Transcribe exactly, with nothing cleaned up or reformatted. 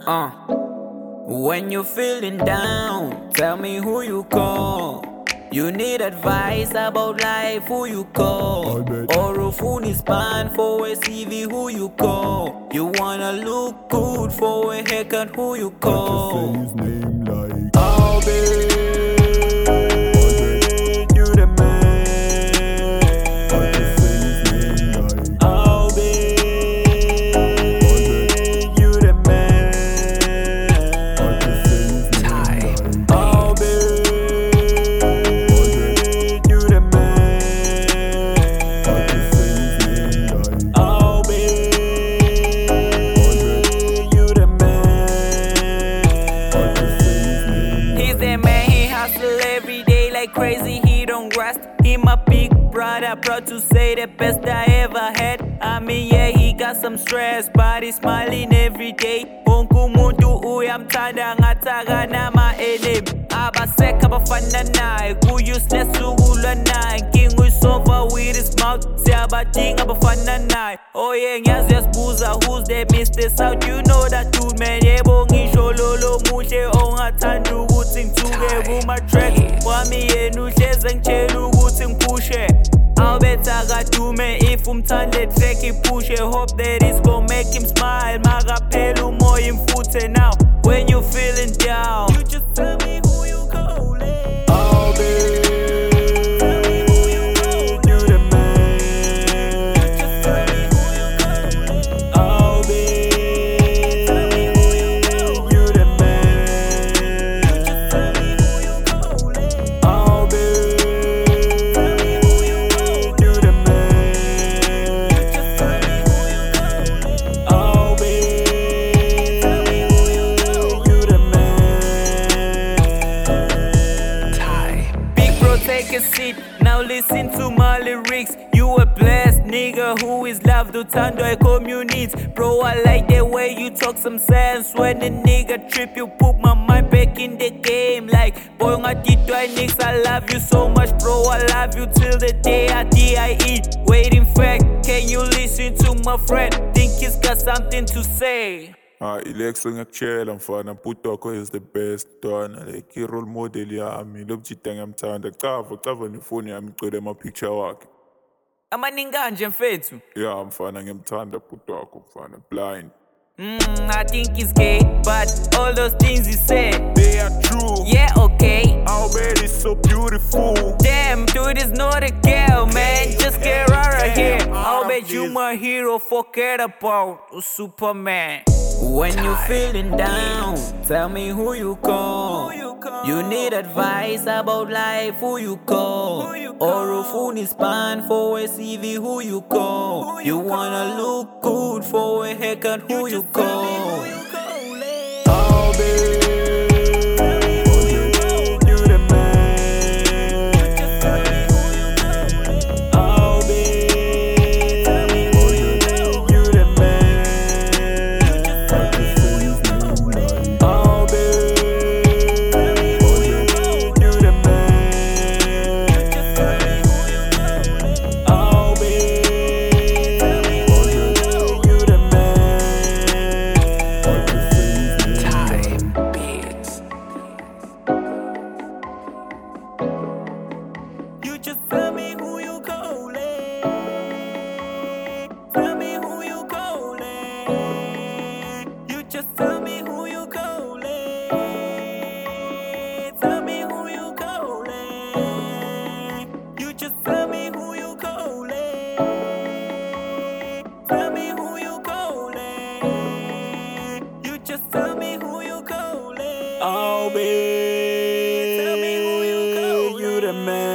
Uh, when you're feeling down, tell me who you call. You need advice about life, who you call. Or a phone is banned for a C V, who you call. You wanna look good for a haircut, who you call. I just say his name like Oh babe, you the man. I just say his name like Oh babe, you the man. I just say his name like Oh babe, you the man. I just say his name like Oh babe, you the man. I just say his name He's that man, he hustle every day like crazy, he don't rest. He my big brother, proud to say the best I ever had. I mean yeah, he got some stress, but he's smiling every day. Wonke umuntu uyamthanda ngataka nama enemy. Abaseka abafana naye, ku-useless ukulwa naye. Inkinga uyisolva with his mouth, siyabadinga abafana naye. Oh yeah, ngiyazi uyasibuza, who's that Mister South? You know that dude man, yebo ngisho lolo muhle ongathanda ukuthi ngithuke kuma-tracks wami yena uhleze ngitshela ukuthi ngiphushe. I'll bet I got you man if umthande track ipushe. Hope that it's gon' make him smile. Makaphela umoya imfuthe now. When you feeling down, you just tell me who you calling. Oh babe, tell me who you calling. You the man. Just tell me who you calling. Oh babe, tell me who you calling. You the man. Just tell me who you calling. Oh babe, tell me who you calling. You the man. Just tell me who you calling. Oh babe, tell me who you calling. You the man. Big bro, take a seat. Now listen to my lyrics. You a blessed nigga who is loved uthandwa communities. Bro, I like the way you talk some sense. When a nigga trip, you put my mind back in the game. Like, boy, ngadidwa niggas, I love you so much, bro. I love you till the day I die. Waiting fact, can you listen to my friend? Think he's got something to say. Ah, Ilex ngiyakutshela mfana, bhuti wakho is the best dona, like i-role model yami. Lobujita ngiyamthanda, cava cava nefoni yami igcwele ama-picture wakhe. Amaningi kanje mfethu. Ya mfana ngiyamthanda bhuti wakho mfana, blind. Mm, I think he's gay, but all those things he said, They are true. yeah, okay. Our bed is so beautiful. Damn, dude is not a girl, man. Just get out of here. I'll bet you please. my hero, forget about Superman. When you feeling down, tell me who you call. You need advice about life, who you call. Or a phone is banned for a C V, who you call. You wanna look good for a haircut, who you call. Oh babe, you the man. Oh babe, you the man. I just say his name like Oh babe, you the man. Oh babe, you the man. I just say his name like You just tell me who you calling. Tell me who you calling. You just tell me who you calling. Tell me who you calling. You just tell me who you calling. Tell me who you calling. You just tell me who you calling. Oh babe, tell me who you calling. You the man.